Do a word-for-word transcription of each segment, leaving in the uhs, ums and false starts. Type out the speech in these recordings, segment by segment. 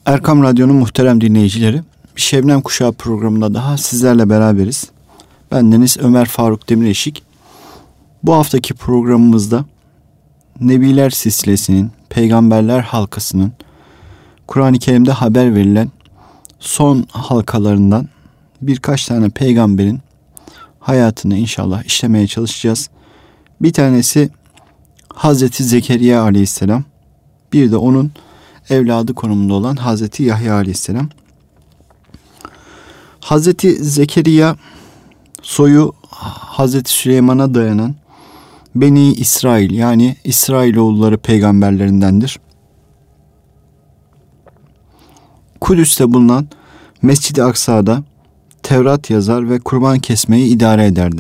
Erkam Radyo'nun muhterem dinleyicileri, Şebnem Kuşağı programında daha sizlerle beraberiz. Bendeniz Ömer Faruk Demireşik. Bu haftaki programımızda Nebiler silsilesinin, Peygamberler halkasının, Kur'an-ı Kerim'de haber verilen son halkalarından birkaç tane peygamberin hayatını inşallah işlemeye çalışacağız. Bir tanesi Hazreti Zekeriya Aleyhisselam, bir de onun evladı konumunda olan Hazreti Yahya Aleyhisselam. Hazreti Zekeriya soyu Hazreti Süleyman'a dayanan Beni İsrail, yani İsrailoğulları peygamberlerindendir. Kudüs'te bulunan Mescid-i Aksa'da Tevrat yazar ve kurban kesmeyi idare ederdi.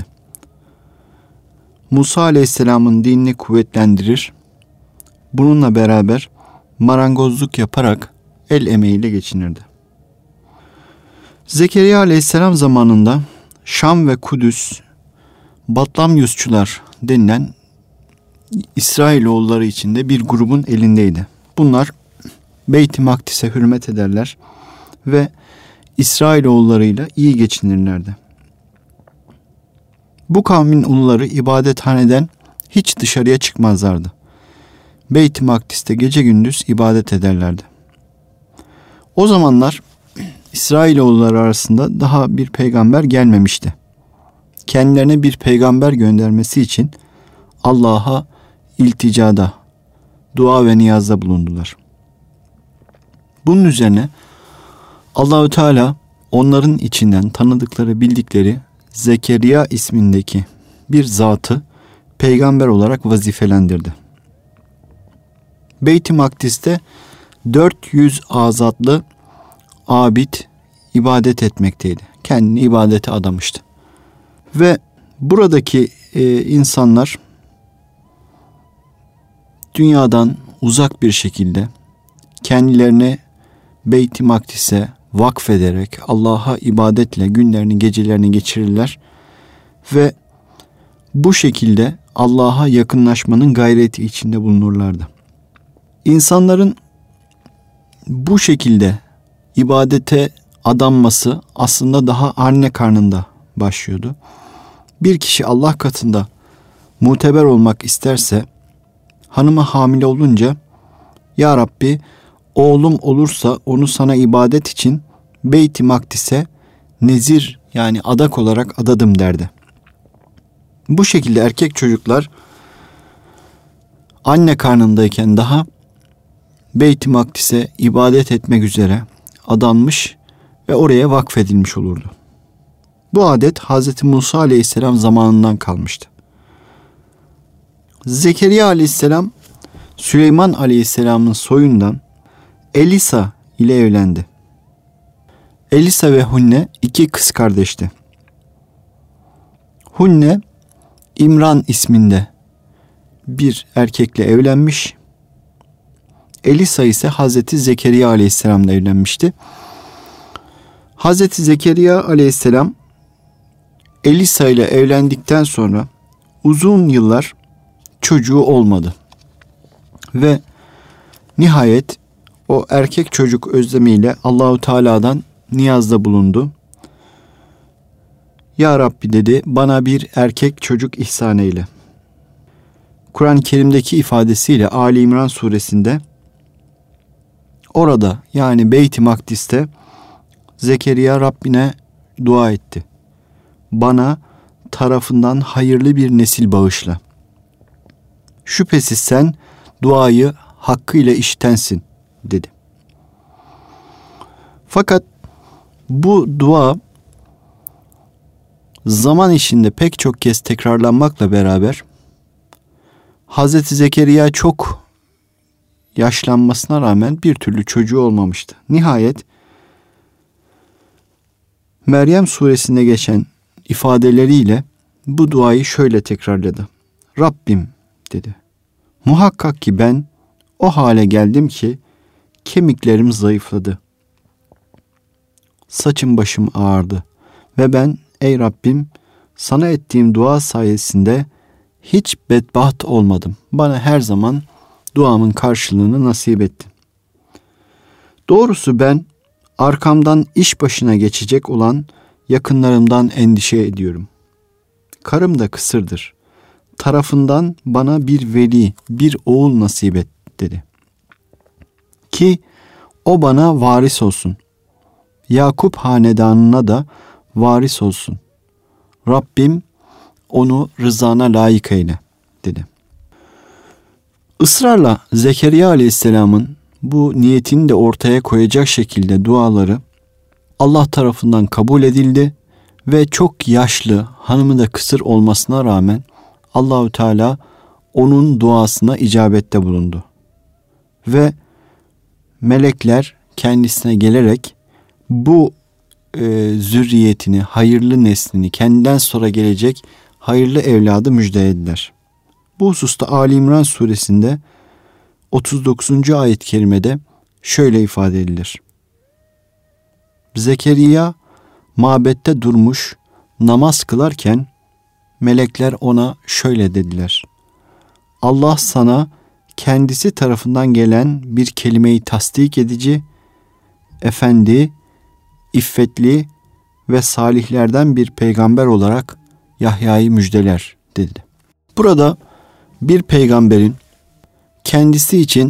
Musa Aleyhisselam'ın dinini kuvvetlendirir. Bununla beraber marangozluk yaparak el emeğiyle geçinirdi. Zekeriya Aleyhisselam zamanında Şam ve Kudüs, Batlamyusçular denilen İsrailoğulları içinde bir grubun elindeydi. Bunlar Beyt-i Makdis'e hürmet ederler ve İsrailoğullarıyla iyi geçinirlerdi. Bu kavmin uluları ibadethaneden hiç dışarıya çıkmazlardı. Beyt-i Makdis'te gece gündüz ibadet ederlerdi. O zamanlar İsrailoğulları arasında daha bir peygamber gelmemişti. Kendilerine bir peygamber göndermesi için Allah'a ilticada, dua ve niyazda bulundular. Bunun üzerine Allahu Teala onların içinden tanıdıkları, bildikleri Zekeriya ismindeki bir zatı peygamber olarak vazifelendirdi. Beyt-i Makdis'te dört yüz azatlı abid ibadet etmekteydi. Kendini ibadete adamıştı. Ve buradaki e, insanlar dünyadan uzak bir şekilde kendilerini Beyt-i Makdis'e vakfederek Allah'a ibadetle günlerini, gecelerini geçirirler ve bu şekilde Allah'a yakınlaşmanın gayreti içinde bulunurlardı. İnsanların bu şekilde ibadete adanması aslında daha anne karnında başlıyordu. Bir kişi Allah katında muteber olmak isterse, hanımı hamile olunca, Ya Rabbi oğlum olursa onu sana ibadet için Beyt-i Makdis'e nezir, yani adak olarak adadım derdi. Bu şekilde erkek çocuklar anne karnındayken daha Beyt-i Makdis'e ibadet etmek üzere adanmış ve oraya vakfedilmiş olurdu. Bu adet Hazreti Musa Aleyhisselam zamanından kalmıştı. Zekeriya Aleyhisselam Süleyman Aleyhisselam'ın soyundan Elisa ile evlendi. Elisa ve Hunne iki kız kardeşti. Hunne İmran isminde bir erkekle evlenmiş. Elisa ise Hazreti Zekeriya Aleyhisselam'la evlenmişti. Hazreti Zekeriya Aleyhisselam Elisa ile evlendikten sonra uzun yıllar çocuğu olmadı. Ve nihayet o erkek çocuk özlemiyle Allahu Teala'dan niyazda bulundu. Ya Rabbi dedi, bana bir erkek çocuk ihsan eyle. Kur'an-ı Kerim'deki ifadesiyle Ali İmran suresinde orada, yani Beyt-i Makdis'te Zekeriya Rabbine dua etti. Bana tarafından hayırlı bir nesil bağışla. Şüphesiz sen duayı hakkıyla işitensin dedi. Fakat bu dua zaman içinde pek çok kez tekrarlanmakla beraber Hazreti Zekeriya çok yaşlanmasına rağmen bir türlü çocuğu olmamıştı. Nihayet Meryem suresinde geçen ifadeleriyle bu duayı şöyle tekrarladı. Rabbim dedi. Muhakkak ki ben o hale geldim ki kemiklerim zayıfladı. Saçım başım ağardı ve ben ey Rabbim sana ettiğim dua sayesinde hiç bedbaht olmadım. Bana her zaman duamın karşılığını nasip ettin. Doğrusu ben arkamdan iş başına geçecek olan yakınlarımdan endişe ediyorum. Karım da kısırdır. Tarafından bana bir veli, bir oğul nasip et dedi. Ki o bana varis olsun. Yakup hanedanına da varis olsun. Rabbim onu rızana layık eyle dedi. Israrla Zekeriya Aleyhisselam'ın bu niyetini de ortaya koyacak şekilde duaları Allah tarafından kabul edildi ve çok yaşlı, hanımı da kısır olmasına rağmen Allahu Teala onun duasına icabette bulundu. Ve melekler kendisine gelerek bu e, zürriyetini, hayırlı neslini, kendinden sonra gelecek hayırlı evladı müjdelediler. Bu hususta Ali İmran suresinde otuz dokuzuncu ayet-i kerimede şöyle ifade edilir. Zekeriya mabette durmuş namaz kılarken melekler ona şöyle dediler. Allah sana kendisi tarafından gelen bir kelimeyi tasdik edici, efendi, iffetli ve salihlerden bir peygamber olarak Yahya'yı müjdeler dedi. Burada bir peygamberin kendisi için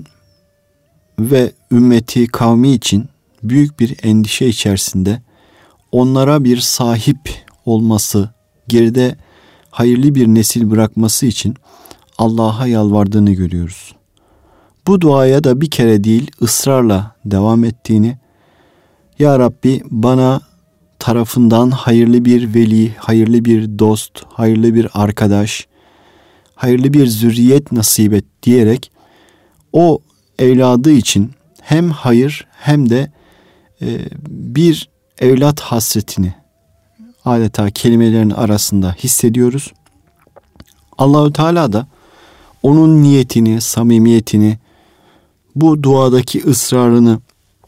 ve ümmeti kavmi için büyük bir endişe içerisinde onlara bir sahip olması, geride hayırlı bir nesil bırakması için Allah'a yalvardığını görüyoruz. Bu duaya da bir kere değil ısrarla devam ettiğini, Ya Rabbi bana tarafından hayırlı bir veli, hayırlı bir dost, hayırlı bir arkadaş, hayırlı bir zürriyet nasip et diyerek o evladı için hem hayır hem de e, bir evlat hasretini adeta kelimelerin arasında hissediyoruz. Allahu Teala da onun niyetini, samimiyetini, bu duadaki ısrarını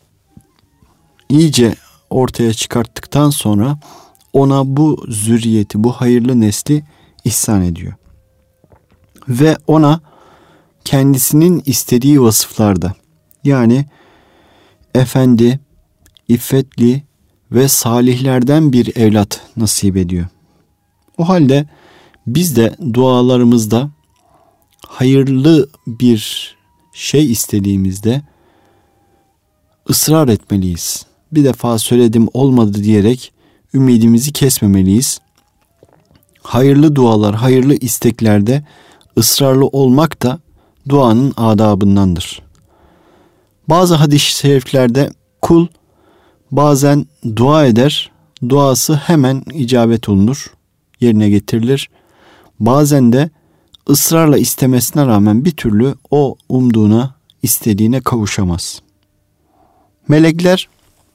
iyice ortaya çıkarttıktan sonra ona bu zürriyeti, bu hayırlı nesli ihsan ediyor. Ve ona kendisinin istediği vasıflarda, yani efendi, iffetli ve salihlerden bir evlat nasip ediyor. O halde biz de dualarımızda hayırlı bir şey istediğimizde ısrar etmeliyiz. Bir defa söyledim olmadı diyerek ümidimizi kesmemeliyiz. Hayırlı dualar, hayırlı isteklerde ısrarlı olmak da duanın adabındandır. Bazı hadis-i şeriflerde kul bazen dua eder, duası hemen icabet olunur, yerine getirilir. Bazen de ısrarla istemesine rağmen bir türlü o umduğuna, istediğine kavuşamaz. Melekler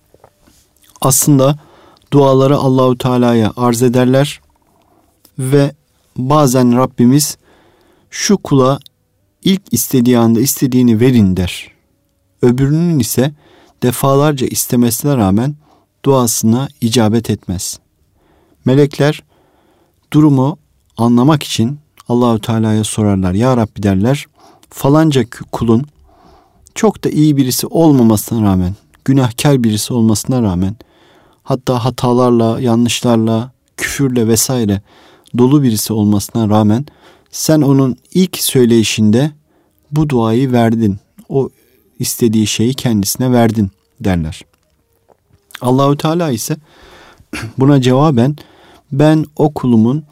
aslında duaları Allahu Teala'ya arz ederler ve bazen Rabbimiz şu kula ilk istediği anda istediğini verin der. Öbürünün ise defalarca istemesine rağmen duasına icabet etmez. Melekler durumu anlamak için Allahu Teala'ya sorarlar. Ya Rabbi derler, falanca kulun çok da iyi birisi olmamasına rağmen, günahkar birisi olmasına rağmen, hatta hatalarla, yanlışlarla, küfürle vesaire dolu birisi olmasına rağmen sen onun ilk söyleyişinde bu duayı verdin. O istediği şeyi kendisine verdin derler. Allahu Teala ise buna cevaben ben o kulumun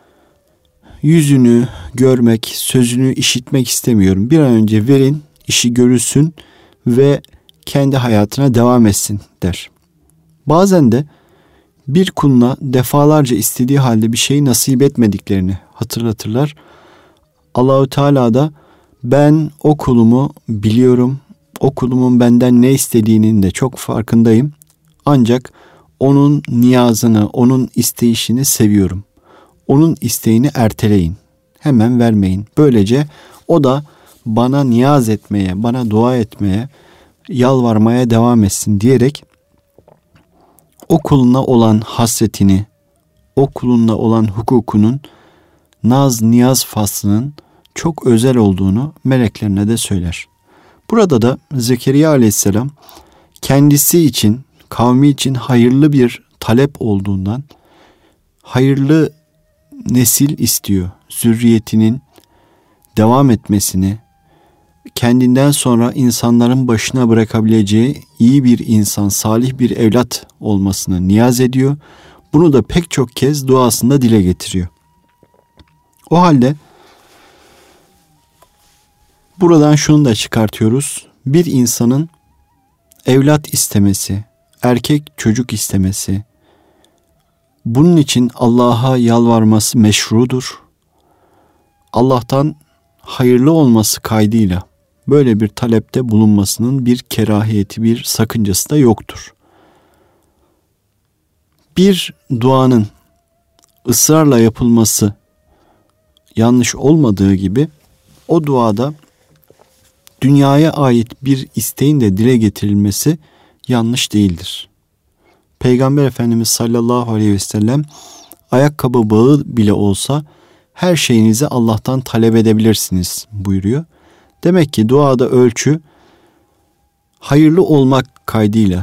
yüzünü görmek, sözünü işitmek istemiyorum. Bir an önce verin, işi görülsün ve kendi hayatına devam etsin der. Bazen de bir kuluna defalarca istediği halde bir şey nasip etmediklerini hatırlatırlar. Allahu Teala da ben o kulumu biliyorum, o kulumun benden ne istediğinin de çok farkındayım. Ancak onun niyazını, onun isteyişini seviyorum. Onun isteğini erteleyin, hemen vermeyin. Böylece o da bana niyaz etmeye, bana dua etmeye, yalvarmaya devam etsin diyerek o kuluna olan hasretini, o kuluna olan hukukunun naz niyaz faslının çok özel olduğunu meleklerine de söyler. Burada da Zekeriya Aleyhisselam kendisi için, kavmi için hayırlı bir talep olduğundan hayırlı nesil istiyor. Zürriyetinin devam etmesini, kendinden sonra insanların başına bırakabileceği iyi bir insan, salih bir evlat olmasını niyaz ediyor. Bunu da pek çok kez duasında dile getiriyor. O halde buradan şunu da çıkartıyoruz. Bir insanın evlat istemesi, erkek çocuk istemesi, bunun için Allah'a yalvarması meşrudur. Allah'tan hayırlı olması kaydıyla böyle bir talepte bulunmasının bir kerahiyeti, bir sakıncası da yoktur. Bir duanın ısrarla yapılması yanlış olmadığı gibi o duada dünyaya ait bir isteğin de dile getirilmesi yanlış değildir. Peygamber Efendimiz sallallahu aleyhi ve sellem ayakkabı bağı bile olsa her şeyinizi Allah'tan talep edebilirsiniz buyuruyor. Demek ki duada ölçü hayırlı olmak kaydıyla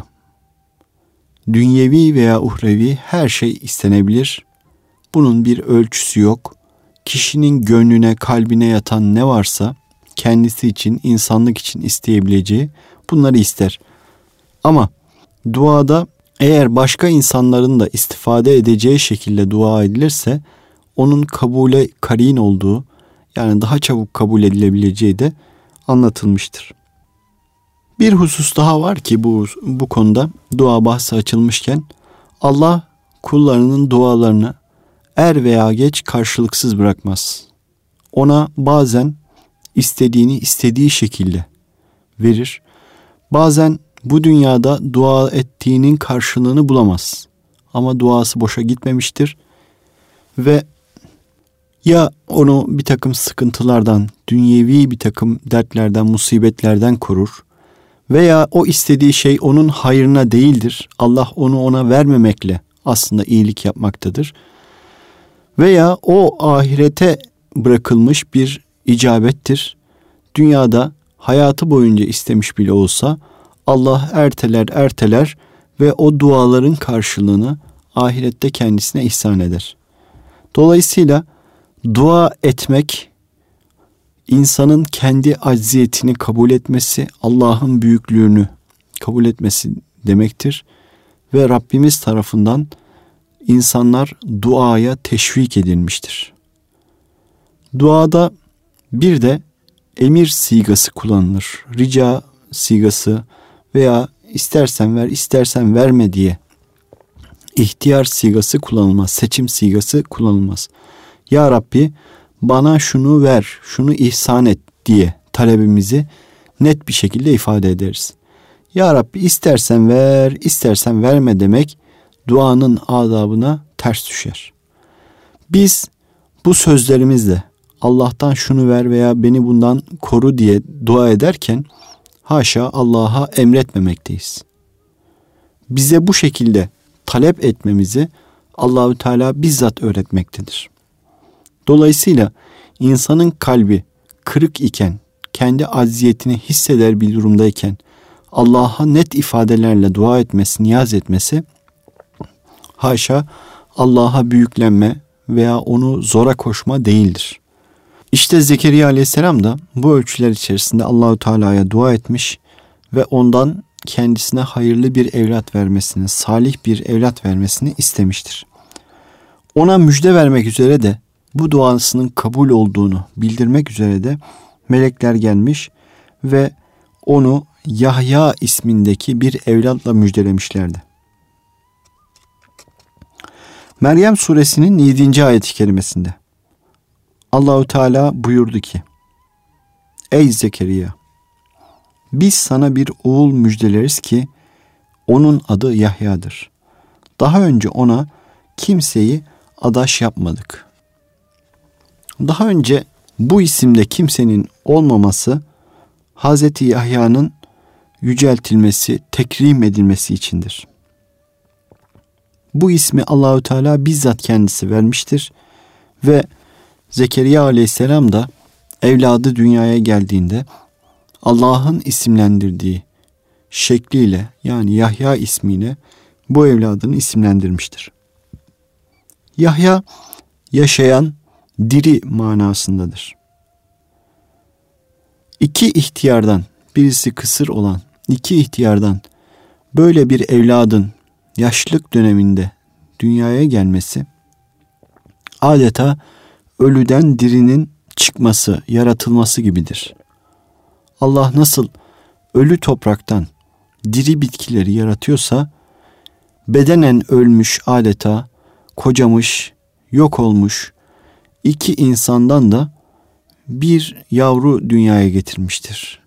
dünyevi veya uhrevi her şey istenebilir. Bunun bir ölçüsü yok. Kişinin gönlüne, kalbine yatan ne varsa kendisi için, insanlık için isteyebileceği bunları ister. Ama duada eğer başka insanların da istifade edeceği şekilde dua edilirse onun kabule karin olduğu, yani daha çabuk kabul edilebileceği de anlatılmıştır. Bir husus daha var ki bu, bu konuda dua bahsi açılmışken Allah kullarının dualarını er veya geç karşılıksız bırakmaz. Ona bazen istediğini istediği şekilde verir. Bazen bu dünyada dua ettiğinin karşılığını bulamaz. Ama duası boşa gitmemiştir. Ve ya onu bir takım sıkıntılardan, dünyevi bir takım dertlerden, musibetlerden korur. Veya o istediği şey onun hayrına değildir. Allah onu ona vermemekle aslında iyilik yapmaktadır. Veya o ahirete bırakılmış bir icabettir. Dünyada hayatı boyunca istemiş bile olsa Allah erteler erteler ve o duaların karşılığını ahirette kendisine ihsan eder. Dolayısıyla dua etmek insanın kendi acziyetini kabul etmesi, Allah'ın büyüklüğünü kabul etmesi demektir. Ve Rabbimiz tarafından insanlar duaya teşvik edilmiştir. Duada bir de emir sigası kullanılır. Rica sigası veya istersen ver, istersen verme diye ihtiyar sigası kullanılmaz. Seçim sigası kullanılmaz. Ya Rabbi bana şunu ver, şunu ihsan et diye talebimizi net bir şekilde ifade ederiz. Ya Rabbi istersen ver, istersen verme demek duanın adabına ters düşer. Biz bu sözlerimizle Allah'tan şunu ver veya beni bundan koru diye dua ederken haşa Allah'a emretmemekteyiz. Bize bu şekilde talep etmemizi Allahü Teala bizzat öğretmektedir. Dolayısıyla insanın kalbi kırık iken, kendi acziyetini hisseder bir durumdayken Allah'a net ifadelerle dua etmesi, niyaz etmesi haşa Allah'a büyüklenme veya onu zora koşma değildir. İşte Zekeriya Aleyhisselam da bu ölçüler içerisinde Allahu Teala'ya dua etmiş ve ondan kendisine hayırlı bir evlat vermesini, salih bir evlat vermesini istemiştir. Ona müjde vermek üzere de bu duasının kabul olduğunu bildirmek üzere de melekler gelmiş ve onu Yahya ismindeki bir evlatla müjdelemişlerdi. Meryem suresinin yedinci ayet-i kerimesinde Allahu Teala buyurdu ki: Ey Zekeriya, biz sana bir oğul müjdeleriz ki onun adı Yahya'dır. Daha önce ona kimseyi adaş yapmadık. Daha önce bu isimde kimsenin olmaması Hazreti Yahya'nın yüceltilmesi, tekrim edilmesi içindir. Bu ismi Allahü Teala bizzat kendisi vermiştir ve Zekeriya Aleyhisselam da evladı dünyaya geldiğinde Allah'ın isimlendirdiği şekliyle yani Yahya ismiyle bu evladını isimlendirmiştir. Yahya yaşayan, diri manasındadır. İki ihtiyardan, birisi kısır olan iki ihtiyardan böyle bir evladın yaşlılık döneminde dünyaya gelmesi adeta ölüden dirinin çıkması, yaratılması gibidir. Allah nasıl ölü topraktan diri bitkileri yaratıyorsa bedenen ölmüş, adeta kocamış, yok olmuş iki insandan da bir yavru dünyaya getirmiştir.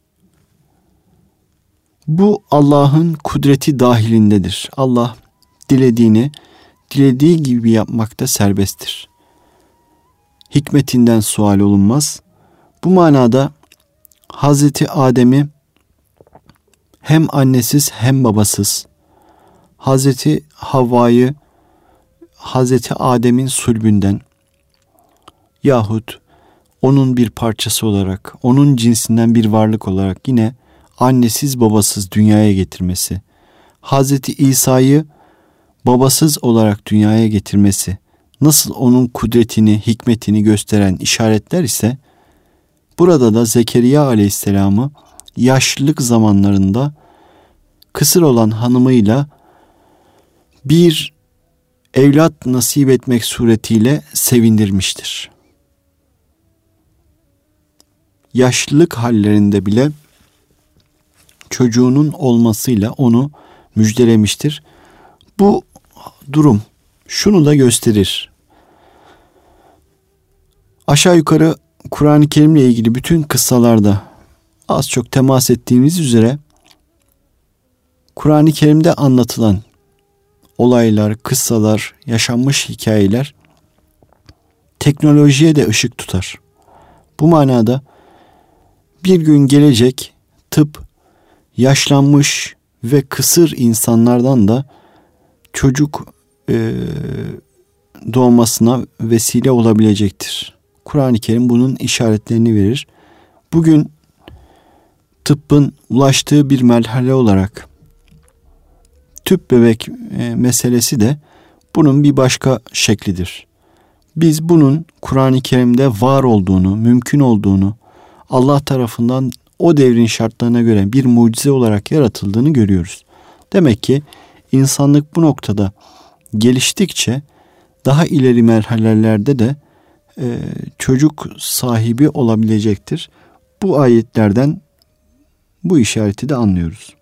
Bu Allah'ın kudreti dahilindedir. Allah dilediğini dilediği gibi yapmakta serbesttir. Hikmetinden sual olunmaz. Bu manada Hazreti Adem'i hem annesiz hem babasız, Hazreti Havva'yı Hazreti Adem'in sulbünden yahut onun bir parçası olarak, onun cinsinden bir varlık olarak yine annesiz babasız dünyaya getirmesi, Hazreti İsa'yı babasız olarak dünyaya getirmesi, nasıl onun kudretini, hikmetini gösteren işaretler ise, burada da Zekeriya Aleyhisselam'ı yaşlılık zamanlarında kısır olan hanımıyla bir evlat nasip etmek suretiyle sevindirmiştir. Yaşlılık hallerinde bile çocuğunun olmasıyla onu müjdelemiştir. Bu durum şunu da gösterir. Aşağı yukarı Kur'an-ı Kerim'le ilgili bütün kıssalarda az çok temas ettiğimiz üzere Kur'an-ı Kerim'de anlatılan olaylar, kıssalar, yaşanmış hikayeler teknolojiye de ışık tutar. Bu manada bir gün gelecek tıp yaşlanmış ve kısır insanlardan da çocuk e, doğmasına vesile olabilecektir. Kur'an-ı Kerim bunun işaretlerini verir. Bugün tıbbın ulaştığı bir merhale olarak tüp bebek e, meselesi de bunun bir başka şeklidir. Biz bunun Kur'an-ı Kerim'de var olduğunu, mümkün olduğunu, Allah tarafından o devrin şartlarına göre bir mucize olarak yaratıldığını görüyoruz. Demek ki insanlık bu noktada geliştikçe daha ileri merhalelerde de e, çocuk sahibi olabilecektir. Bu ayetlerden bu işareti de anlıyoruz.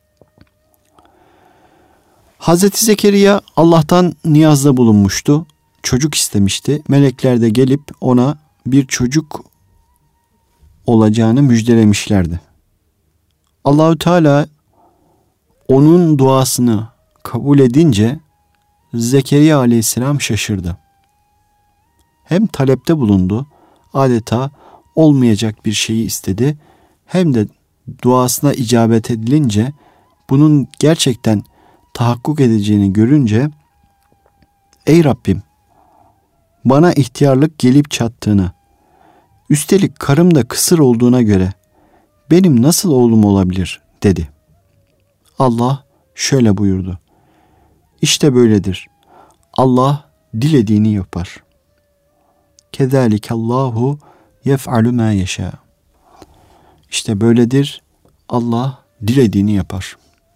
Hazreti Zekeriya Allah'tan niyazda bulunmuştu. Çocuk istemişti. Melekler de gelip ona bir çocuk olacağını müjdelemişlerdi. Allahu Teala onun duasını kabul edince Zekeriya Aleyhisselam şaşırdı. Hem talepte bulundu, adeta olmayacak bir şeyi istedi, hem de duasına icabet edilince bunun gerçekten tahakkuk edeceğini görünce, ey Rabbim, bana ihtiyarlık gelip çattığını, üstelik karım da kısır olduğuna göre benim nasıl oğlum olabilir dedi. Allah şöyle buyurdu. İşte böyledir. Allah dilediğini yapar. Kezalikallahu yef'alu ma yeşâ. İşte böyledir. Allah dilediğini yapar.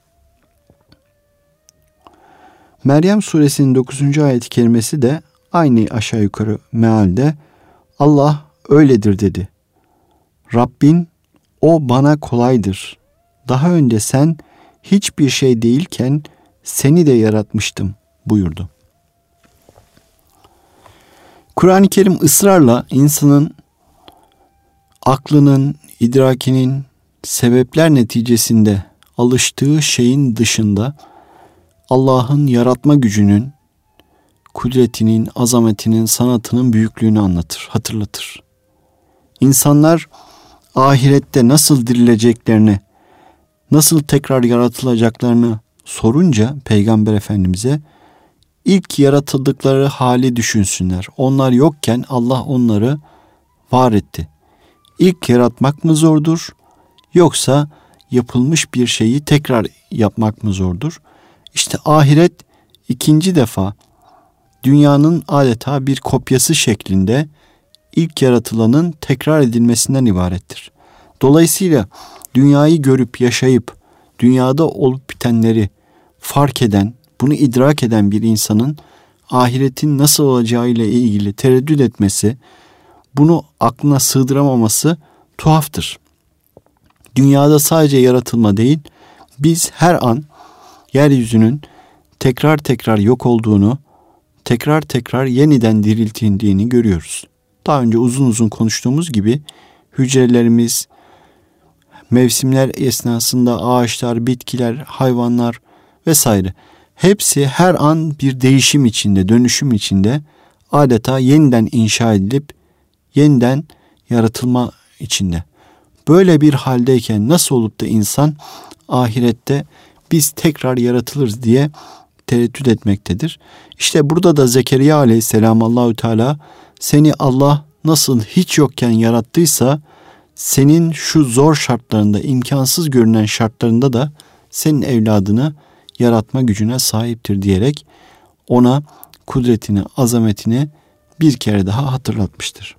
Meryem suresinin dokuzuncu ayet-i kerimesi de aynı aşağı yukarı mealde Allah öyledir dedi. Rabbin o bana kolaydır. Daha önce sen hiçbir şey değilken seni de yaratmıştım buyurdu. Kur'an-ı Kerim ısrarla insanın aklının, idrakinin sebepler neticesinde alıştığı şeyin dışında Allah'ın yaratma gücünün, kudretinin, azametinin, sanatının büyüklüğünü anlatır, hatırlatır. İnsanlar ahirette nasıl dirileceklerini, nasıl tekrar yaratılacaklarını sorunca Peygamber Efendimiz'e ilk yaratıldıkları hali düşünsünler. Onlar yokken Allah onları var etti. İlk yaratmak mı zordur, yoksa yapılmış bir şeyi tekrar yapmak mı zordur? İşte ahiret ikinci defa dünyanın adeta bir kopyası şeklinde ilk yaratılanın tekrar edilmesinden ibarettir. Dolayısıyla dünyayı görüp yaşayıp dünyada olup bitenleri fark eden, bunu idrak eden bir insanın ahiretin nasıl olacağıyla ilgili tereddüt etmesi, bunu aklına sığdıramaması tuhaftır. Dünyada sadece yaratılma değil, biz her an yeryüzünün tekrar tekrar yok olduğunu, tekrar tekrar yeniden diriltildiğini görüyoruz. Daha önce uzun uzun konuştuğumuz gibi hücrelerimiz, mevsimler esnasında ağaçlar, bitkiler, hayvanlar vesaire hepsi her an bir değişim içinde, dönüşüm içinde adeta yeniden inşa edilip yeniden yaratılma içinde. Böyle bir haldeyken nasıl olup da insan ahirette biz tekrar yaratılırız diye tereddüt etmektedir. İşte burada da Zekeriya aleyhisselam Allahü Teala seni Allah nasıl hiç yokken yarattıysa senin şu zor şartlarında, imkansız görünen şartlarında da senin evladını yaratma gücüne sahiptir diyerek ona kudretini, azametini bir kere daha hatırlatmıştır.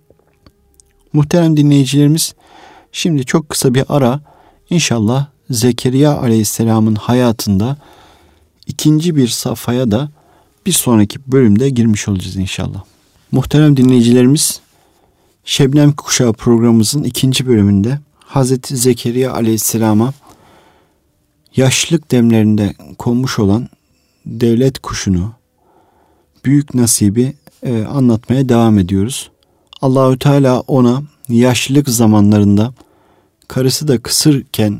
Muhterem dinleyicilerimiz, şimdi çok kısa bir ara, İnşallah Zekeriya aleyhisselamın hayatında ikinci bir safhaya da bir sonraki bölümde girmiş olacağız inşallah. Muhterem dinleyicilerimiz, Şebnem Kuşağı programımızın ikinci bölümünde Hazreti Zekeriya aleyhisselama yaşlılık demlerinde konmuş olan devlet kuşunu, büyük nasibi e, anlatmaya devam ediyoruz. Allahü Teala ona yaşlılık zamanlarında karısı da kısırken,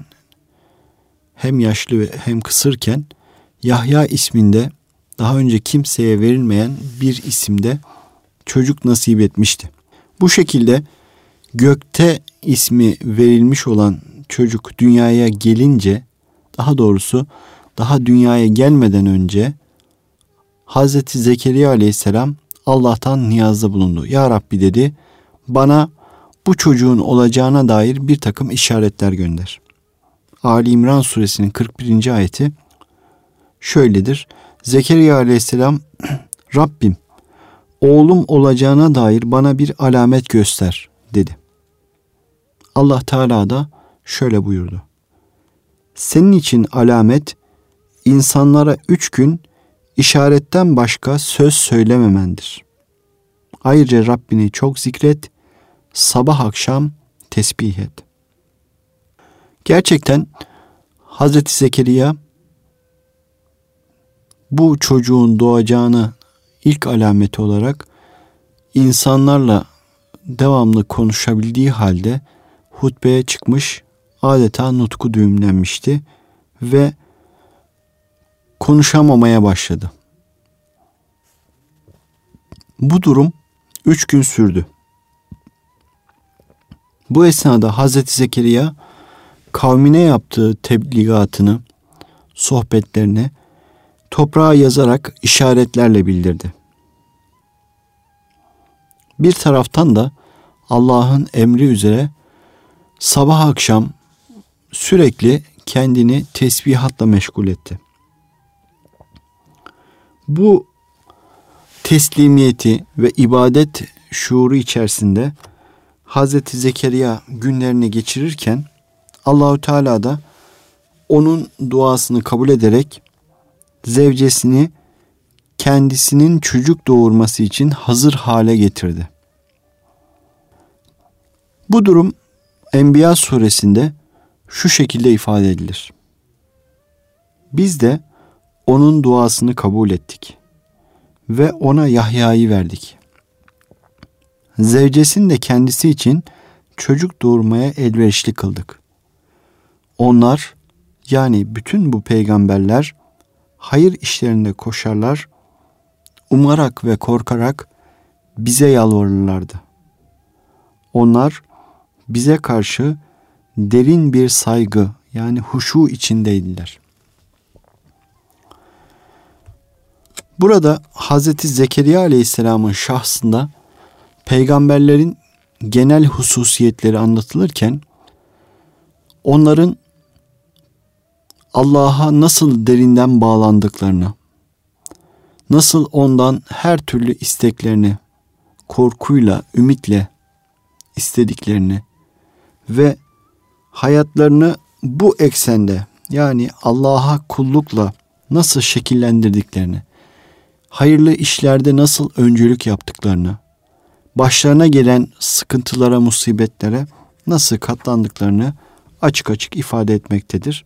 hem yaşlı ve hem kısırken Yahya isminde daha önce kimseye verilmeyen bir isimde çocuk nasip etmişti. Bu şekilde gökte ismi verilmiş olan çocuk dünyaya gelince, daha doğrusu daha dünyaya gelmeden önce Hazreti Zekeriya aleyhisselam Allah'tan niyazda bulundu. Ya Rabbi dedi, bana bu çocuğun olacağına dair bir takım işaretler gönder. Ali İmran suresinin kırk birinci ayeti şöyledir. Zekeriya aleyhisselam, Rabbim oğlum olacağına dair bana bir alamet göster dedi. Allah Teala da şöyle buyurdu. Senin için alamet insanlara üç gün işaretten başka söz söylememendir. Ayrıca Rabbini çok zikret, sabah akşam tesbih et. Gerçekten Hazreti Zekeriya bu çocuğun doğacağını ilk alameti olarak insanlarla devamlı konuşabildiği halde hutbeye çıkmış, adeta nutku düğümlenmişti ve konuşamamaya başladı. Bu durum üç gün sürdü. Bu esnada Hazreti Zekeriya kavmine yaptığı tebligatını, sohbetlerini toprağa yazarak işaretlerle bildirdi. Bir taraftan da Allah'ın emri üzere sabah akşam sürekli kendini tesbihatla meşgul etti. Bu teslimiyeti ve ibadet şuuru içerisinde Hazreti Zekeriya günlerini geçirirken Allahü Teala da onun duasını kabul ederek zevcesini kendisinin çocuk doğurması için hazır hale getirdi. Bu durum Enbiya suresinde şu şekilde ifade edilir. Biz de onun duasını kabul ettik ve ona Yahya'yı verdik. Zevcesini de kendisi için çocuk doğurmaya elverişli kıldık. Onlar, yani bütün bu peygamberler hayır işlerinde koşarlar, umarak ve korkarak bize yalvarırlardı. Onlar bize karşı derin bir saygı, yani huşu içindeydiler. Burada Hazreti Zekeriya Aleyhisselam'ın şahsında peygamberlerin genel hususiyetleri anlatılırken onların Allah'a nasıl derinden bağlandıklarını, nasıl ondan her türlü isteklerini korkuyla, ümitle istediklerini ve hayatlarını bu eksende, yani Allah'a kullukla nasıl şekillendirdiklerini, hayırlı işlerde nasıl öncülük yaptıklarını, başlarına gelen sıkıntılara, musibetlere nasıl katlandıklarını açık açık ifade etmektedir.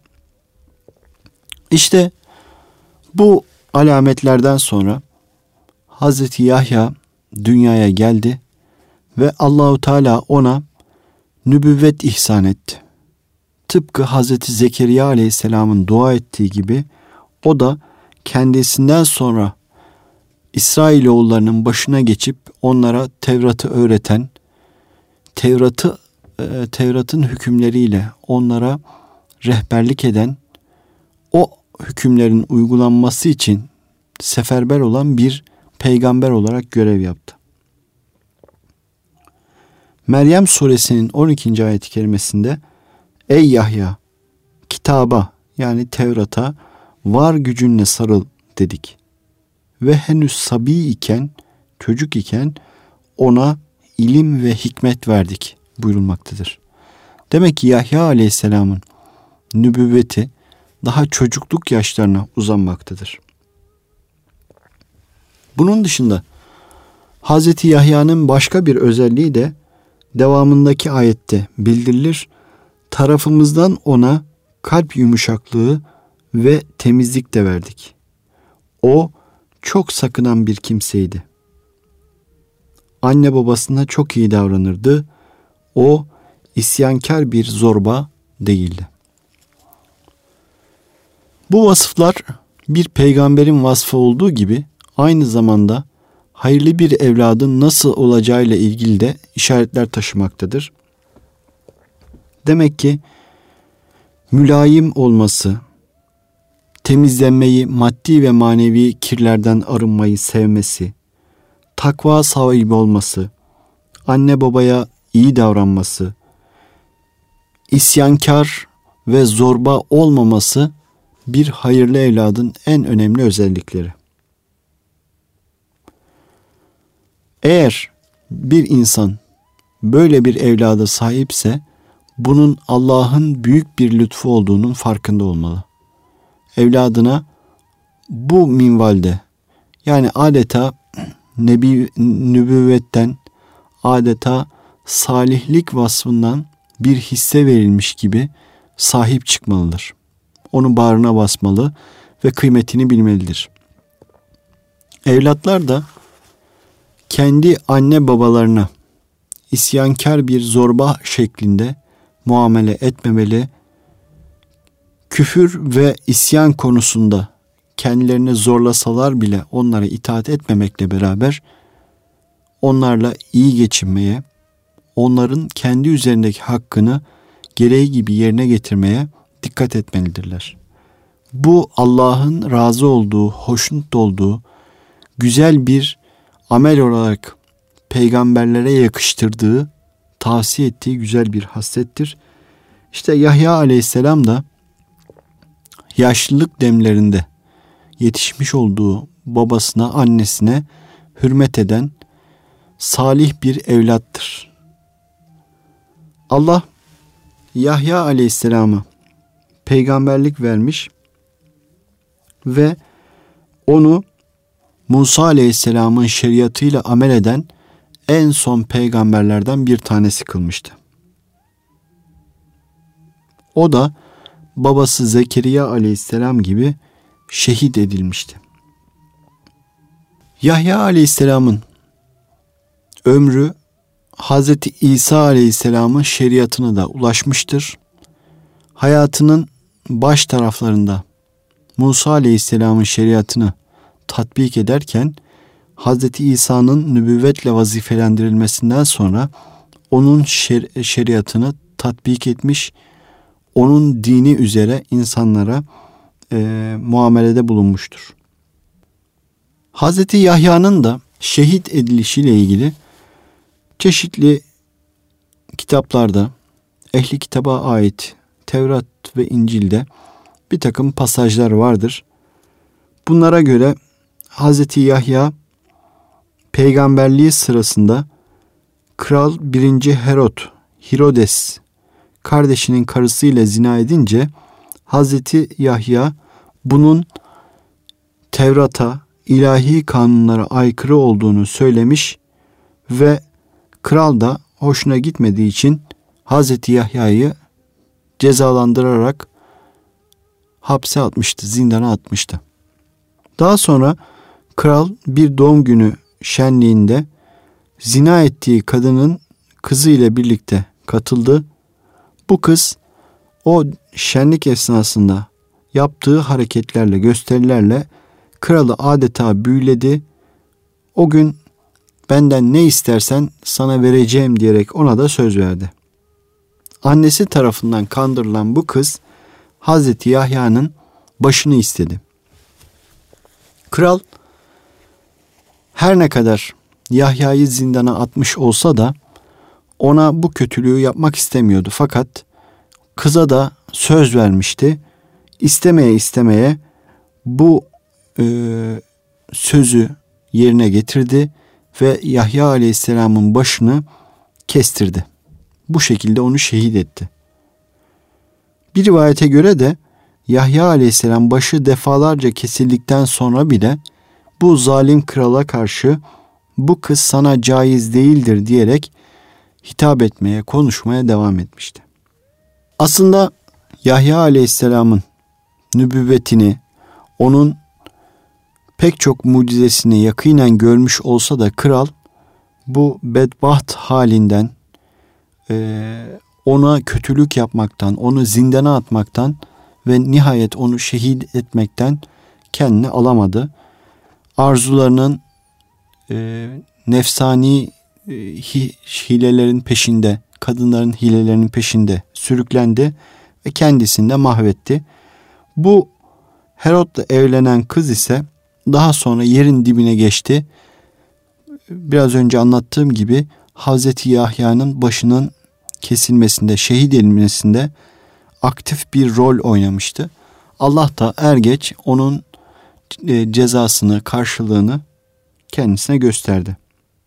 İşte bu alametlerden sonra Hazreti Yahya dünyaya geldi ve Allahu Teala ona nübüvvet ihsan etti. Tıpkı Hazreti Zekeriya Aleyhisselam'ın dua ettiği gibi o da kendisinden sonra İsrailoğullarının başına geçip onlara Tevrat'ı öğreten, Tevrat'ı Tevrat'ın hükümleriyle onlara rehberlik eden, o hükümlerin uygulanması için seferber olan bir peygamber olarak görev yaptı. Meryem suresinin on ikinci ayet-i kerimesinde ey Yahya, kitaba yani Tevrat'a var gücünle sarıl dedik. Ve henüz sabi iken, çocuk iken ona ilim ve hikmet verdik buyurulmaktadır. Demek ki Yahya Aleyhisselam'ın nübüvveti daha çocukluk yaşlarına uzanmaktadır. Bunun dışında Hazreti Yahya'nın başka bir özelliği de devamındaki ayette bildirilir. Tarafımızdan ona kalp yumuşaklığı ve temizlik de verdik. O çok sakınan bir kimseydi. Anne babasına çok iyi davranırdı. O isyankar bir zorba değildi. Bu vasıflar bir peygamberin vasfı olduğu gibi aynı zamanda hayırlı bir evladın nasıl olacağıyla ilgili de işaretler taşımaktadır. Demek ki mülayim olması, temizlenmeyi, maddi ve manevi kirlerden arınmayı sevmesi, takva sahibi olması, anne babaya iyi davranması, isyankar ve zorba olmaması bir hayırlı evladın en önemli özellikleri. Eğer bir insan böyle bir evlada sahipse bunun Allah'ın büyük bir lütfu olduğunun farkında olmalı. Evladına bu minvalde, yani adeta nebi, nübüvvetten, adeta salihlik vasfından bir hisse verilmiş gibi sahip çıkmalıdır. Onu bağrına basmalı ve kıymetini bilmelidir. Evlatlar da kendi anne babalarına isyankar bir zorba şeklinde muamele etmemeli, küfür ve isyan konusunda kendilerini zorlasalar bile onlara itaat etmemekle beraber onlarla iyi geçinmeye, onların kendi üzerindeki hakkını gereği gibi yerine getirmeye dikkat etmelidirler. Bu Allah'ın razı olduğu, hoşnut olduğu güzel bir amel olarak peygamberlere yakıştırdığı, tavsiye ettiği güzel bir haslettir. İşte Yahya Aleyhisselam da yaşlılık demlerinde yetişmiş olduğu babasına, annesine hürmet eden salih bir evlattır. Allah Yahya Aleyhisselam'a peygamberlik vermiş ve onu Musa Aleyhisselam'ın şeriatıyla amel eden en son peygamberlerden bir tanesi kılmıştı. O da babası Zekeriya Aleyhisselam gibi şehit edilmişti. Yahya Aleyhisselam'ın ömrü Hazreti İsa Aleyhisselam'ın şeriatına da ulaşmıştır. Hayatının baş taraflarında Musa Aleyhisselam'ın şeriatını tatbik ederken Hazreti İsa'nın nübüvvetle vazifelendirilmesinden sonra onun şer- şeriatını tatbik etmiş, onun dini üzere insanlara e, muamelede bulunmuştur. Hazreti Yahya'nın da şehit edilişiyle ilgili çeşitli kitaplarda, ehli kitaba ait Tevrat ve İncil'de bir takım pasajlar vardır. Bunlara göre Hazreti Yahya peygamberliği sırasında Kral birinci Herod, Herodes kardeşinin karısıyla zina edince Hazreti Yahya bunun Tevrat'a, ilahi kanunlara aykırı olduğunu söylemiş ve kral da hoşuna gitmediği için Hazreti Yahya'yı cezalandırarak hapse atmıştı, zindana atmıştı. Daha sonra kral bir doğum günü şenliğinde zina ettiği kadının kızı ile birlikte katıldı. Bu kız o şenlik esnasında yaptığı hareketlerle, gösterilerle kralı adeta büyüledi. O gün benden ne istersen sana vereceğim diyerek ona da söz verdi. Annesi tarafından kandırılan bu kız Hazreti Yahya'nın başını istedi. Kral her ne kadar Yahya'yı zindana atmış olsa da ona bu kötülüğü yapmak istemiyordu. Fakat kıza da söz vermişti. İstemeye istemeye bu e, sözü yerine getirdi ve Yahya Aleyhisselam'ın başını kestirdi. Bu şekilde onu şehit etti. Bir rivayete göre de Yahya Aleyhisselam başı defalarca kesildikten sonra bile bu zalim krala karşı bu kız sana caiz değildir diyerek hitap etmeye, konuşmaya devam etmişti. Aslında Yahya Aleyhisselam'ın nübüvvetini, onun pek çok mucizesini yakinen görmüş olsa da kral bu bedbaht halinden, e, ona kötülük yapmaktan, onu zindana atmaktan ve nihayet onu şehit etmekten kendini alamadı. Arzularının e, nefsani e, hi, hilelerin peşinde, kadınların hilelerinin peşinde sürüklendi ve kendisini de mahvetti. Bu Herod'la evlenen kız ise daha sonra yerin dibine geçti. Biraz önce anlattığım gibi Hazreti Yahya'nın başının kesilmesinde, şehit edilmesinde aktif bir rol oynamıştı. Allah da er geç onun cezasını, karşılığını kendisine gösterdi.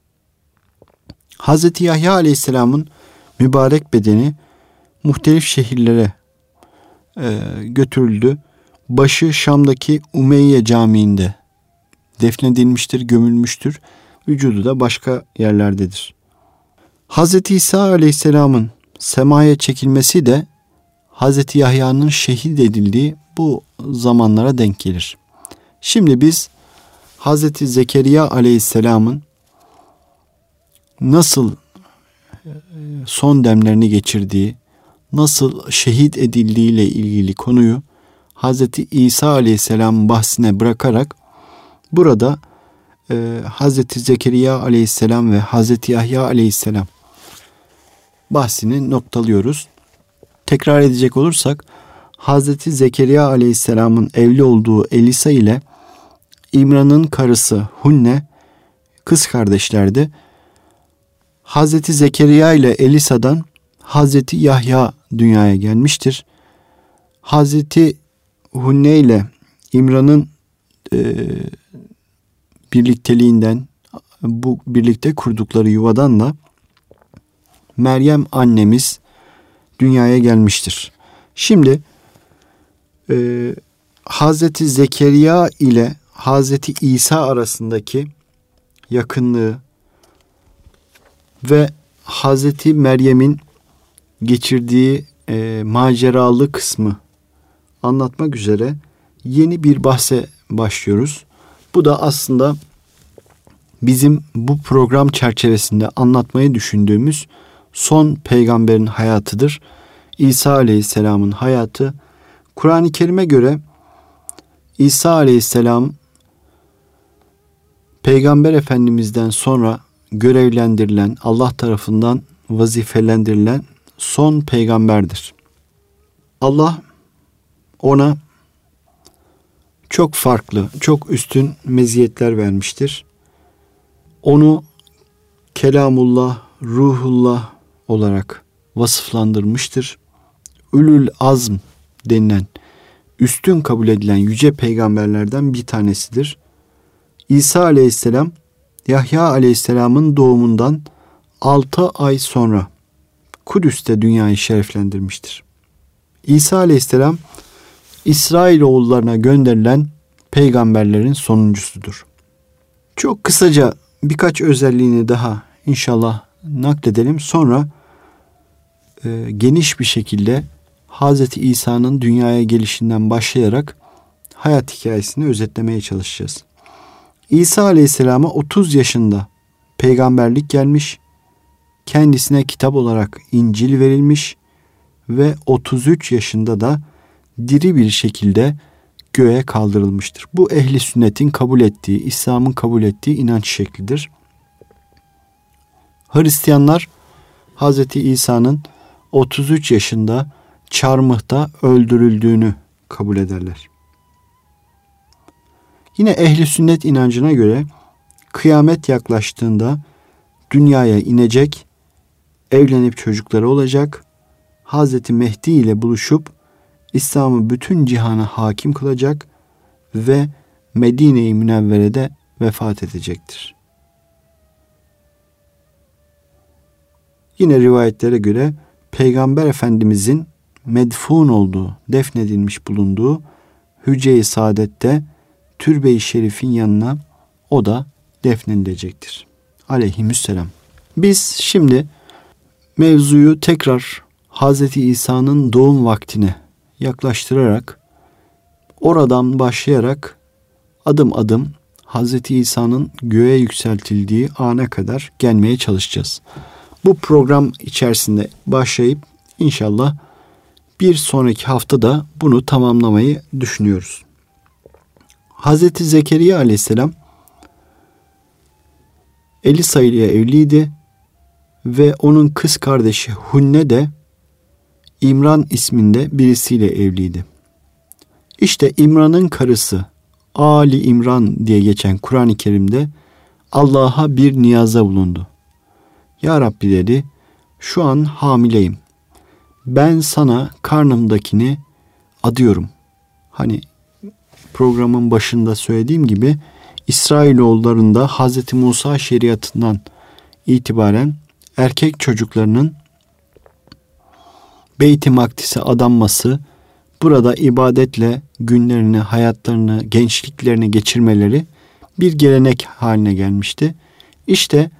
Hazreti Yahya Aleyhisselam'ın mübarek bedeni muhtelif şehirlere e, götürüldü. Başı Şam'daki Umeyye Camii'nde defnedilmiştir, gömülmüştür. Vücudu da başka yerlerdedir. Hazreti İsa Aleyhisselam'ın semaya çekilmesi de Hazreti Yahya'nın şehit edildiği bu zamanlara denk gelir. Şimdi biz Hazreti Zekeriya Aleyhisselam'ın nasıl son demlerini geçirdiği, nasıl şehit edildiği ile ilgili konuyu Hazreti İsa Aleyhisselam'ın bahsine bırakarak burada e, Hazreti Zekeriya Aleyhisselam ve Hazreti Yahya Aleyhisselam bahsini noktalıyoruz. Tekrar edecek olursak Hazreti Zekeriya Aleyhisselam'ın evli olduğu Elisa ile İmran'ın karısı Hunne kız kardeşlerdi. Hazreti Zekeriya ile Elisa'dan Hazreti Yahya dünyaya gelmiştir. Hazreti Hunne ile İmran'ın e, birlikteliğinden, bu birlikte kurdukları yuvadan da Meryem annemiz dünyaya gelmiştir. Şimdi e, Hazreti Zekeriya ile Hazreti İsa arasındaki yakınlığı ve Hazreti Meryem'in geçirdiği e, maceralı kısmı anlatmak üzere yeni bir bahse başlıyoruz. Bu da aslında bizim bu program çerçevesinde anlatmayı düşündüğümüz son peygamberin hayatıdır. İsa Aleyhisselam'ın hayatı. Kur'an-ı Kerim'e göre İsa Aleyhisselam Peygamber Efendimiz'den sonra görevlendirilen, Allah tarafından vazifelendirilen son peygamberdir. Allah ona çok farklı, çok üstün meziyetler vermiştir. Onu Kelamullah, Ruhullah olarak vasıflandırmıştır. Ülül azm denilen üstün kabul edilen yüce peygamberlerden bir tanesidir. İsa aleyhisselam, Yahya aleyhisselamın doğumundan altı ay sonra Kudüs'te dünyayı şereflendirmiştir. İsa aleyhisselam, İsrailoğullarına gönderilen peygamberlerin sonuncusudur. Çok kısaca birkaç özelliğini daha inşallah nakledelim. Sonra e, geniş bir şekilde Hazreti İsa'nın dünyaya gelişinden başlayarak hayat hikayesini özetlemeye çalışacağız. İsa Aleyhisselam'a otuz yaşında peygamberlik gelmiş, kendisine kitap olarak İncil verilmiş ve otuz üç yaşında da diri bir şekilde göğe kaldırılmıştır. Bu ehli sünnetin kabul ettiği, İslam'ın kabul ettiği inanç şeklidir. Hristiyanlar Hazreti İsa'nın otuz üç yaşında çarmıhta öldürüldüğünü kabul ederler. Yine ehli sünnet inancına göre kıyamet yaklaştığında dünyaya inecek, evlenip çocukları olacak, Hazreti Mehdi ile buluşup İslam'ı bütün cihana hakim kılacak ve Medine-i Münevvere'de vefat edecektir. Yine rivayetlere göre Peygamber Efendimizin medfun olduğu, defnedilmiş bulunduğu Hücre-i Saadet'te Türbe-i Şerif'in yanına o da defnedilecektir. Aleyhisselam. Biz şimdi mevzuyu tekrar Hazreti İsa'nın doğum vaktine yaklaştırarak, oradan başlayarak adım adım Hazreti İsa'nın göğe yükseltildiği ana kadar gelmeye çalışacağız. Bu program içerisinde başlayıp inşallah bir sonraki haftada bunu tamamlamayı düşünüyoruz. Hazreti Zekeriya Aleyhisselam Elisa ile evliydi ve onun kız kardeşi Hunne de İmran isminde birisiyle evliydi. İşte İmran'ın karısı Ali İmran diye geçen Kur'an-ı Kerim'de Allah'a bir niyaza bulundu. Ya Rabbi dedi, şu an hamileyim. Ben sana karnımdakini adıyorum. Hani programın başında söylediğim gibi İsrailoğullarında Hazreti Musa şeriatından itibaren erkek çocuklarının Beyt-i Makdis'e adanması, burada ibadetle günlerini, hayatlarını, gençliklerini geçirmeleri bir gelenek haline gelmişti. İşte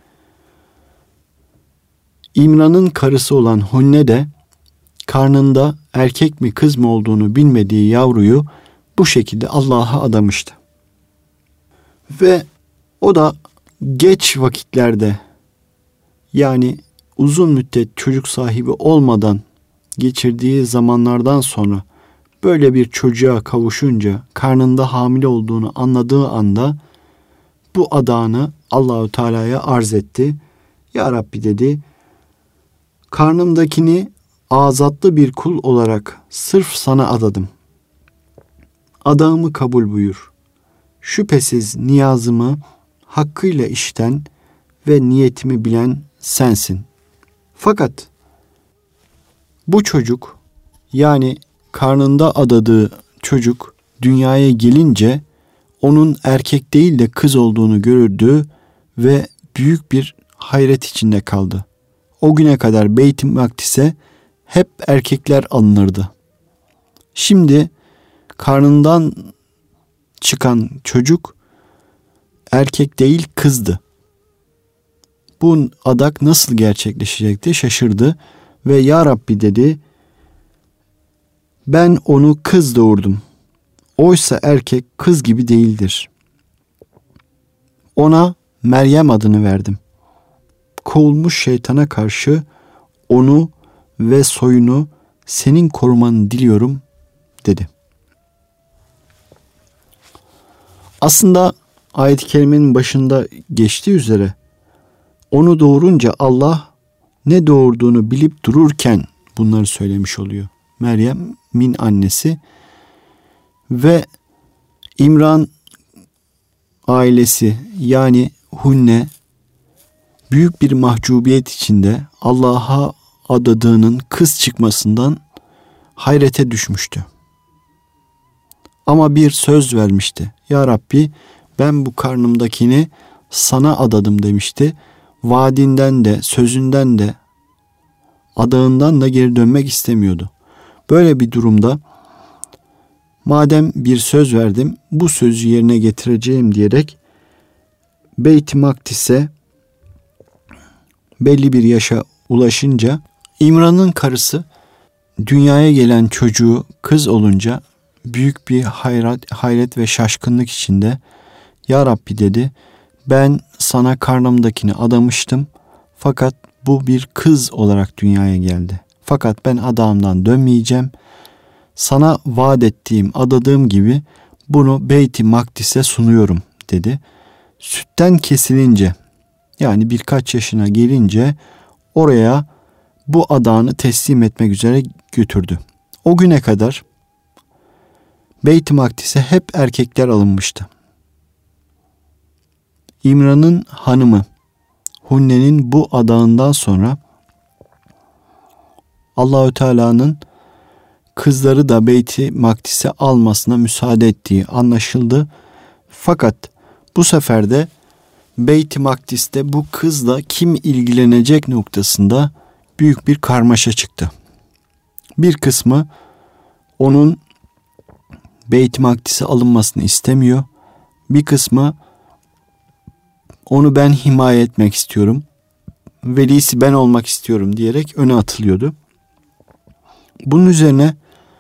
İmran'ın karısı olan Hunne de karnında erkek mi kız mı olduğunu bilmediği yavruyu bu şekilde Allah'a adamıştı. Ve o da geç vakitlerde, yani uzun müddet çocuk sahibi olmadan geçirdiği zamanlardan sonra böyle bir çocuğa kavuşunca, karnında hamile olduğunu anladığı anda bu adağını Allahu Teala'ya arz etti. Ya Rabbi dedi, karnımdakini azatlı bir kul olarak sırf sana adadım. Adağımı kabul buyur. Şüphesiz niyazımı hakkıyla işiten ve niyetimi bilen sensin. Fakat bu çocuk, yani karnında adadığı çocuk dünyaya gelince onun erkek değil de kız olduğunu görürdü ve büyük bir hayret içinde kaldı. O güne kadar Beyt-i Makdis'e hep erkekler alınırdı. Şimdi karnından çıkan çocuk erkek değil kızdı. Bu adak nasıl gerçekleşecekti? Şaşırdı ve Ya Rabbi dedi, ben onu kız doğurdum. Oysa erkek kız gibi değildir. Ona Meryem adını verdim. Kovulmuş şeytana karşı onu ve soyunu senin korumanı diliyorum dedi. Aslında ayet-i kerimenin başında geçtiği üzere onu doğurunca Allah ne doğurduğunu bilip dururken bunları söylemiş oluyor. Meryem'in annesi ve İmran ailesi, yani Hunne büyük bir mahcubiyet içinde Allah'a adadığının kız çıkmasından hayrete düşmüştü. Ama bir söz vermişti. Ya Rabbi, ben bu karnımdakini sana adadım demişti. Vaadinden de, sözünden de, adağından da geri dönmek istemiyordu. Böyle bir durumda madem bir söz verdim, bu sözü yerine getireceğim diyerek Beyt-i Makdis'e belli bir yaşa ulaşınca İmran'ın karısı dünyaya gelen çocuğu kız olunca büyük bir hayret, hayret ve şaşkınlık içinde Ya Rabbi dedi, ben sana karnımdakini adamıştım fakat bu bir kız olarak dünyaya geldi. Fakat ben adağımdan dönmeyeceğim. Sana vaat ettiğim, adadığım gibi bunu Beyt-i Makdis'e sunuyorum dedi. Sütten kesilince, yani birkaç yaşına gelince oraya bu adağını teslim etmek üzere götürdü. O güne kadar Beyt-i Makdis'e hep erkekler alınmıştı. İmran'ın hanımı Hunne'nin bu adağından sonra Allahü Teala'nın kızları da Beyt-i Makdis'e almasına müsaade ettiği anlaşıldı. Fakat bu sefer de Beyt-i Makdis'te bu kızla kim ilgilenecek noktasında büyük bir karmaşa çıktı. Bir kısmı onun Beyt-i Makdis'e alınmasını istemiyor. Bir kısmı onu ben himaye etmek istiyorum, velisi ben olmak istiyorum diyerek öne atılıyordu. Bunun üzerine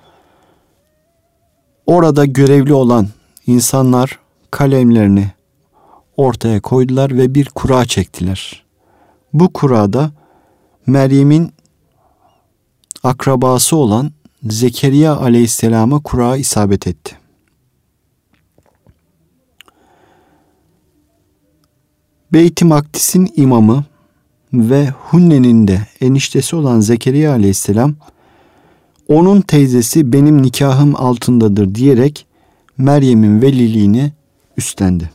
orada görevli olan insanlar kalemlerini ortaya koydular ve bir kura çektiler. Bu kurada Meryem'in akrabası olan Zekeriya Aleyhisselam'a kura isabet etti. Beyt-i Makdis'in imamı ve Hunne'nin de eniştesi olan Zekeriya Aleyhisselam, onun teyzesi benim nikahım altındadır diyerek Meryem'in veliliğini üstlendi.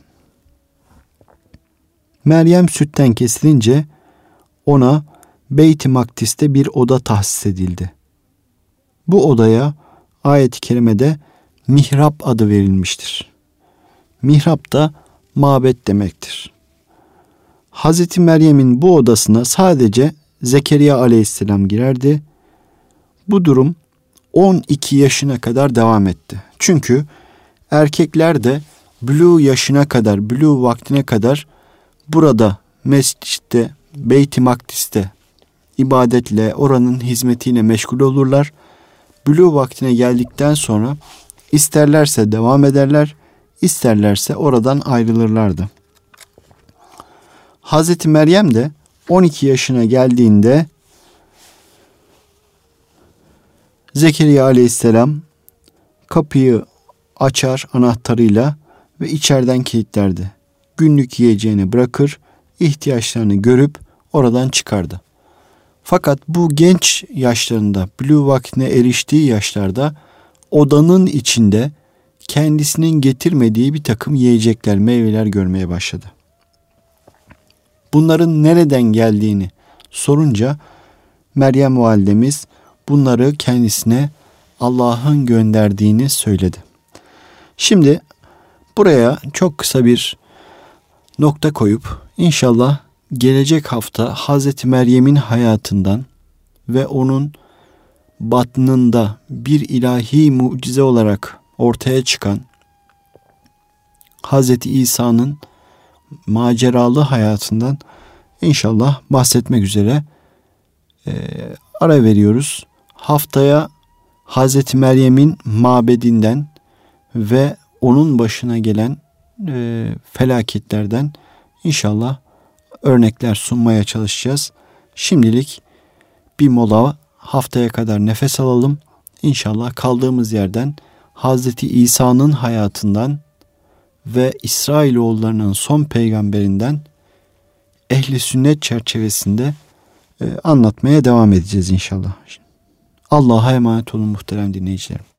Meryem sütten kesilince ona Beyt-i Makdis'te bir oda tahsis edildi. Bu odaya ayet-i kerimede mihrap adı verilmiştir. Mihrap da mabet demektir. Hazreti Meryem'in bu odasına sadece Zekeriya Aleyhisselam girerdi. Bu durum on iki yaşına kadar devam etti. Çünkü erkekler de bülû yaşına kadar, bülû vaktine kadar burada mescitte, Beyt-i Makdis'te ibadetle, oranın hizmetiyle meşgul olurlar. Bülû vaktine geldikten sonra isterlerse devam ederler, isterlerse oradan ayrılırlardı. Hazreti Meryem de on iki yaşına geldiğinde Zekeriya Aleyhisselam kapıyı açar anahtarıyla ve içeriden kilitlerdi. Günlük yiyeceğini bırakır, ihtiyaçlarını görüp oradan çıkardı. Fakat bu genç yaşlarında, bülû vaktine eriştiği yaşlarda odanın içinde kendisinin getirmediği bir takım yiyecekler, meyveler görmeye başladı. Bunların nereden geldiğini sorunca Meryem validemiz bunları kendisine Allah'ın gönderdiğini söyledi. Şimdi buraya çok kısa bir nokta koyup inşallah gelecek hafta Hazreti Meryem'in hayatından ve onun batnında bir ilahi mucize olarak ortaya çıkan Hazreti İsa'nın maceralı hayatından inşallah bahsetmek üzere e, ara veriyoruz. Haftaya Hazreti Meryem'in mabedinden ve onun başına gelen e, felaketlerden inşallah örnekler sunmaya çalışacağız. Şimdilik bir mola, haftaya kadar nefes alalım. İnşallah kaldığımız yerden Hazreti İsa'nın hayatından ve İsrailoğullarının son peygamberinden ehli sünnet çerçevesinde e, anlatmaya devam edeceğiz inşallah. Allah'a emanet olun muhterem dinleyicilerim.